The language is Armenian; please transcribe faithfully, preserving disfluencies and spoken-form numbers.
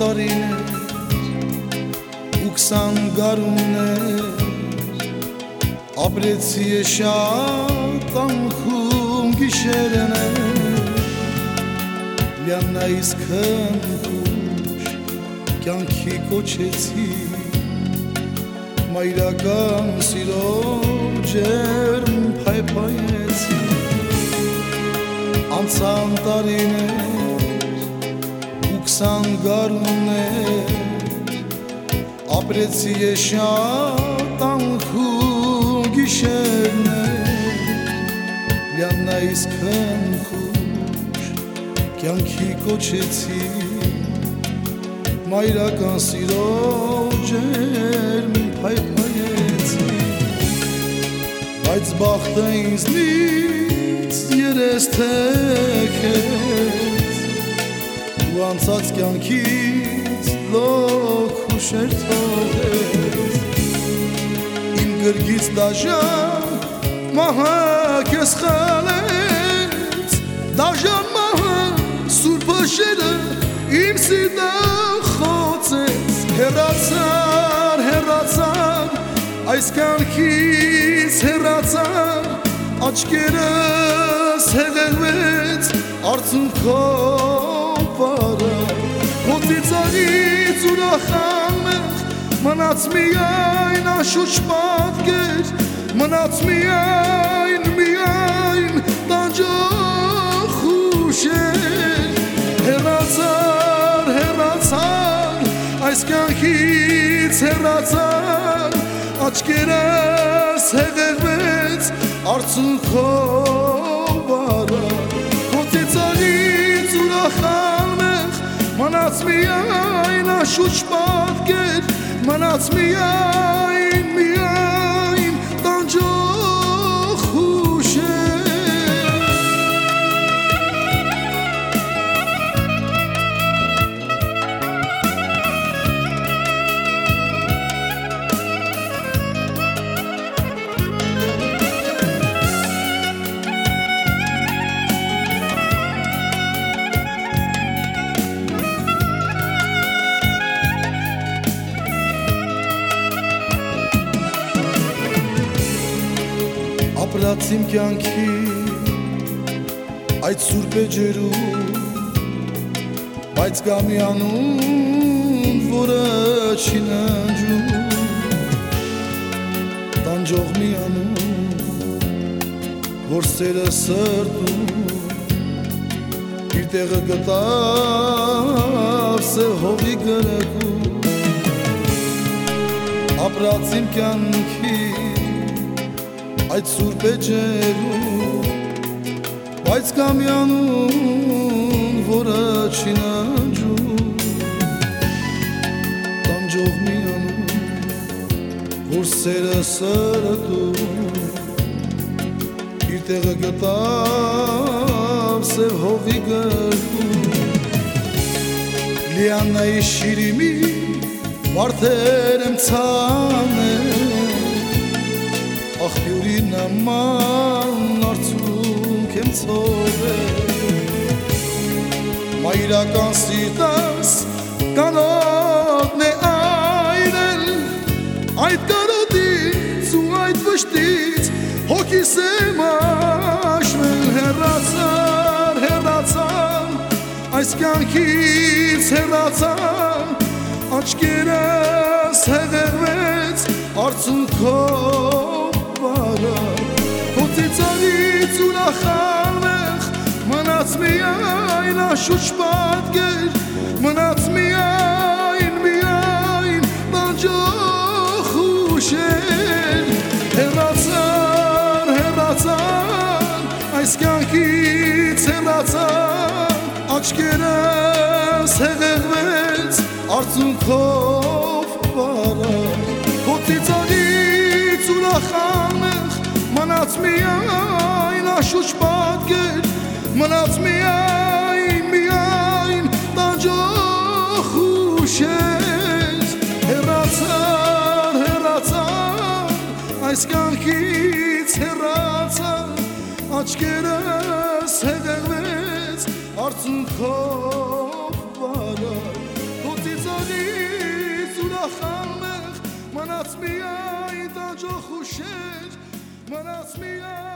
տարիներ ու քսան գարուններ ապրեցի է շատ անխում գիշերներ լյաննայիս քնքուշ կյանքի կոչեցի մայրական սիրով ջերմ փայփայեցի անցան տարիներ ու քսան գարուններ ապրեցի է շատ անխում գիշերներ լյաննայիս քնքուշ կյանքի կոչեցի մայրական սիրով ջերմ փայփայեցի բայց բախտը ինձնից երես թեքեց ու անցած կյանքից լոք հուշեր թողեց իմ գրգից դաժան մահակ ես խալեց դաժան մահը սուրբ հաշերը իմ սիրտը խոցեց հեռացար, հեռացար այս կյանքից հեռացար աչքերս հեղեղվեց արցունքով վարա քո ծիծաղից ուրախան մեղ մնաց միայն անշուշ պատկեր մնաց միայն, միայն տանջող հուշեր հեռացար, հեռացար այս կյանքից հեռացար աչքերս հեղեղվեց արցունքով վարա քո ծիծաղից ուրախան մեղ մնաց միայն անշուշ պատկեր մնաց միայն, միայն տանջող հուշեր ապրած իմ կյանքի այդ սուրբ էջերում բայց կա մի անուն որը չի ննջում տանջող մի անուն որ սերը սրտում իր տեղը գտավ սև հողի գրկում ապրած իմ կյանքի այդ սուրբ էջերում բայց կա մի անուն որը չի ննջում տանջող մի անուն որ սերը սրտում իր տեղը գտավ սև հողի գրկում լյաննայի շիրիմի վարդեր եմ ցանել աղբյուրի նման արցունք եմ ցողել մայրական սիրտս կանոտն է այրել այդ կարոտից ու այդ վշտից հոգիս եմ աշվել հեռացար, հեռացար այս կյանքից հեռացար աչքերս հեղեղվեց արցունքով քո ծիծաղից ուրախան մեղ մնաց միայն անշուշ պատկեր մնաց միայն, միայն տանջող հուշեր հեռացար, հեռացար այս կյանքից հեռացար աչքերս հեղեղվեց արցունքով վարա քո ծիծաղից ուրախան մեղ մնաց միայն անշուշ պատկեր մնաց միայն, միայն տանջող հուշեր հեռացար, հեռացար այս կյանքից հեռացար աչքերս հեղեղվեց արցունքով վարար Մնաց միայն տանջող հուշեր, մնաց միայն